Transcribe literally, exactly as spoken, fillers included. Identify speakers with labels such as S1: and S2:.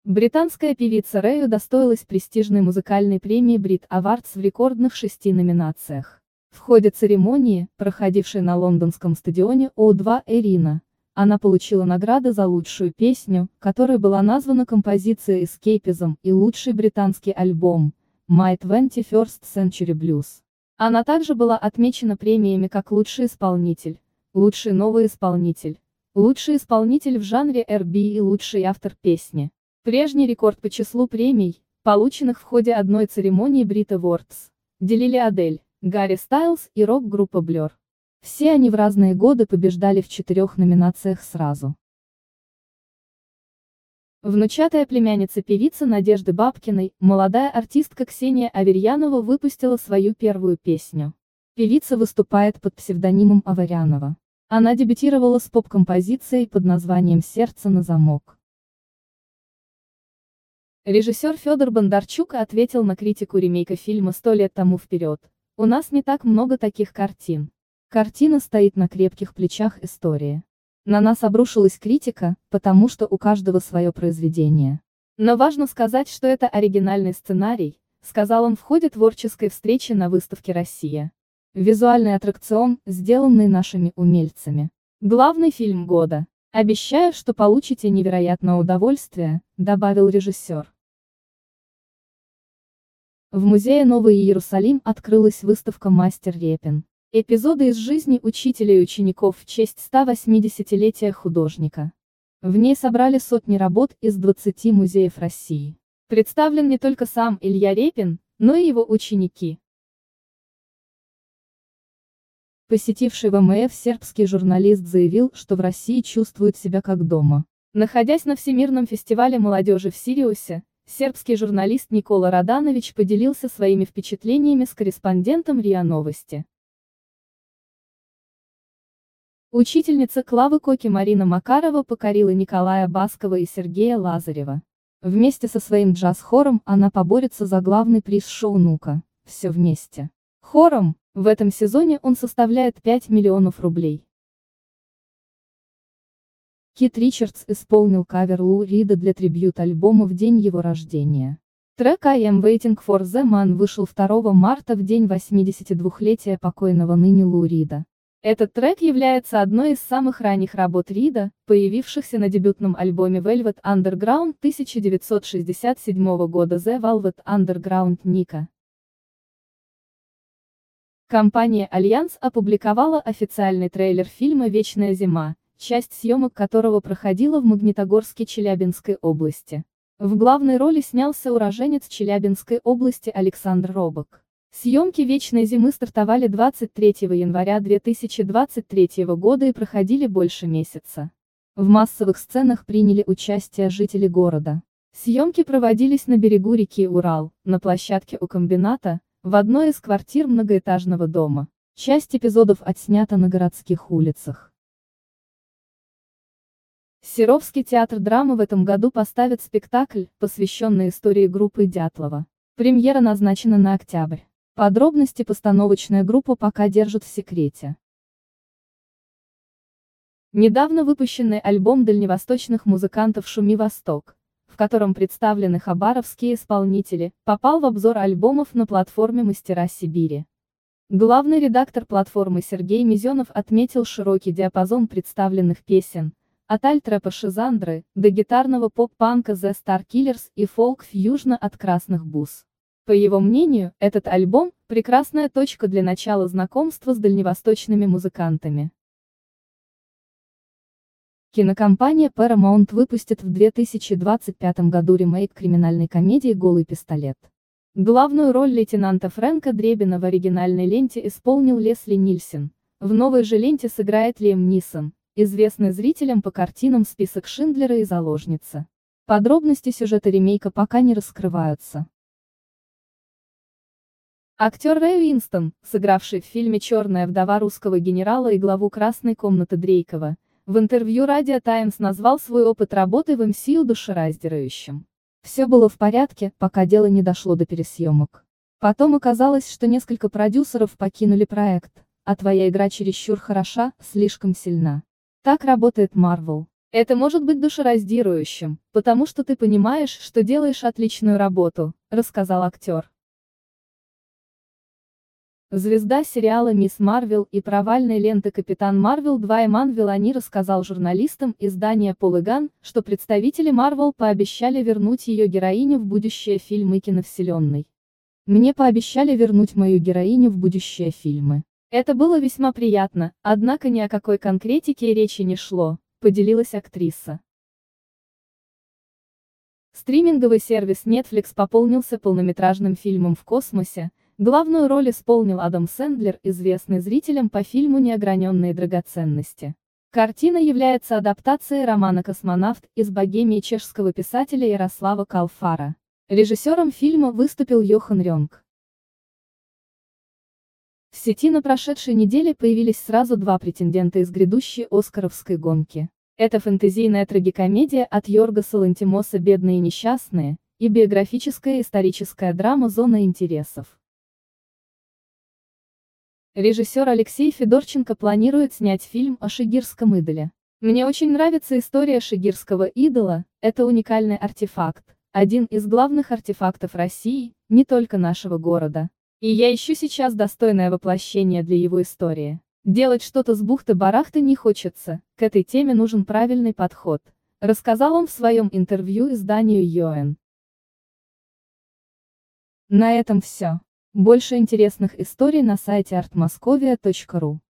S1: Британская певица Рэй удостоилась престижной музыкальной премии Brit Awards в рекордных шести номинациях. В ходе церемонии, проходившей на лондонском стадионе О два Arena, она получила награды за лучшую песню, которой была названа композиция Escapism, и лучший британский альбом My twenty-first Century Blues. Она также была отмечена премиями как лучший исполнитель, лучший новый исполнитель, лучший исполнитель в жанре эр энд би и лучший автор песни. Прежний рекорд по числу премий, полученных в ходе одной церемонии Brit Awards, делили Адель, Гарри Стайлз и рок-группа Blur. Все они в разные годы побеждали в четырех номинациях сразу. Внучатая племянница певицы Надежды Бабкиной, молодая артистка Ксения Аверьянова выпустила свою первую песню. Певица выступает под псевдонимом Аверьянова. Она дебютировала с поп-композицией под названием «Сердце на замок». Режиссер Федор Бондарчук ответил на критику ремейка фильма «Сто лет тому вперед». «У нас не так много таких картин. Картина стоит на крепких плечах истории. На нас обрушилась критика, потому что у каждого свое произведение. Но важно сказать, что это оригинальный сценарий», сказал он в ходе творческой встречи на выставке «Россия». «Визуальный аттракцион, сделанный нашими умельцами. Главный фильм года. Обещаю, что получите невероятное удовольствие», добавил режиссер. В музее Новый Иерусалим открылась выставка «Мастер Репин». Эпизоды из жизни учителя и учеников в честь ста восьмидесятилетия художника. В ней собрали сотни работ из двадцати музеев России. Представлен не только сам Илья Репин, но и его ученики. Посетивший вэ эм эф сербский журналист заявил, что в России чувствует себя как дома. Находясь на Всемирном фестивале молодежи в Сириусе, сербский журналист Никола Раданович поделился своими впечатлениями с корреспондентом РИА Новости. Учительница Клавы Коки Марина Макарова покорила Николая Баскова и Сергея Лазарева. Вместе со своим джаз-хором она поборется за главный приз шоу «Ну-ка, все вместе». Хором, в этом сезоне он составляет пять миллионов рублей. Кит Ричардс исполнил кавер Лу Рида для трибьют-альбома в день его рождения. Трек «I am waiting for the man» вышел второго марта в день восьмидесятидвухлетия покойного ныне Лу Рида. Этот трек является одной из самых ранних работ Рида, появившихся на дебютном альбоме Velvet Underground тысяча девятьсот шестьдесят седьмого года The Velvet Underground Ника. Компания «Альянс» опубликовала официальный трейлер фильма «Вечная зима», часть съемок которого проходила в Магнитогорске Челябинской области. В главной роли снялся уроженец Челябинской области Александр Робок. Съемки «Вечной зимы» стартовали двадцать третьего января две тысячи двадцать третьего года и проходили больше месяца. В массовых сценах приняли участие жители города. Съемки проводились на берегу реки Урал, на площадке у комбината, в одной из квартир многоэтажного дома. Часть эпизодов отснята на городских улицах. Серовский театр драмы в этом году поставит спектакль, посвященный истории группы Дятлова. Премьера назначена на октябрь. Подробности постановочная группа пока держит в секрете. Недавно выпущенный альбом дальневосточных музыкантов «Шуми Восток», в котором представлены хабаровские исполнители, попал в обзор альбомов на платформе «Мастера Сибири». Главный редактор платформы Сергей Мизенов отметил широкий диапазон представленных песен, от альт-рэпа Шизандры, до гитарного поп-панка The Star Killers и фолк-фьюжна от Красных Бус. По его мнению, этот альбом – прекрасная точка для начала знакомства с дальневосточными музыкантами. Кинокомпания Paramount выпустит в две тысячи двадцать пятом году ремейк криминальной комедии «Голый пистолет». Главную роль лейтенанта Фрэнка Дребина в оригинальной ленте исполнил Лесли Нильсен, в новой же ленте сыграет Лиам Нисон, известный зрителям по картинам «Список Шиндлера» и «Заложница». Подробности сюжета ремейка пока не раскрываются. Актер Рэй Уинстон, сыгравший в фильме «Черная вдова» русского генерала и главу Красной комнаты Дрейкова, в интервью Радио Таймс назвал свой опыт работы в эм си ю душераздирающим. Все было в порядке, пока дело не дошло до пересъемок. Потом оказалось, что несколько продюсеров покинули проект, а твоя игра чересчур хороша, слишком сильна. Так работает Marvel. Это может быть душераздирающим, потому что ты понимаешь, что делаешь отличную работу, рассказал актер. Звезда сериала «Мисс Марвел» и провальной ленты «Капитан Марвел два» Эман Вилани рассказал журналистам издания Polygon, что представители Марвел пообещали вернуть ее героиню в будущее фильмы киновселенной. «Мне пообещали вернуть мою героиню в будущее фильмы. Это было весьма приятно, однако ни о какой конкретике и речи не шло», — поделилась актриса. Стриминговый сервис Netflix пополнился полнометражным фильмом в космосе. Главную роль исполнил Адам Сэндлер, известный зрителям по фильму «Неограненные драгоценности». Картина является адаптацией романа «Космонавт» из Богемии чешского писателя Ярослава Калфара. Режиссером фильма выступил Йохан Рёнк. В сети на прошедшей неделе появились сразу два претендента из грядущей оскаровской гонки. Это фэнтезийная трагикомедия от Йоргоса Лантимоса «Бедные и несчастные» и биографическая историческая драма «Зона интересов». Режиссер Алексей Федорченко планирует снять фильм о шигирском идоле. «Мне очень нравится история шигирского идола, это уникальный артефакт, один из главных артефактов России, не только нашего города. И я ищу сейчас достойное воплощение для его истории. Делать что-то с бухты-барахты не хочется, к этой теме нужен правильный подход», рассказал он в своем интервью изданию Йоэн. На этом все. Больше интересных историй на сайте артмосковия точка ру.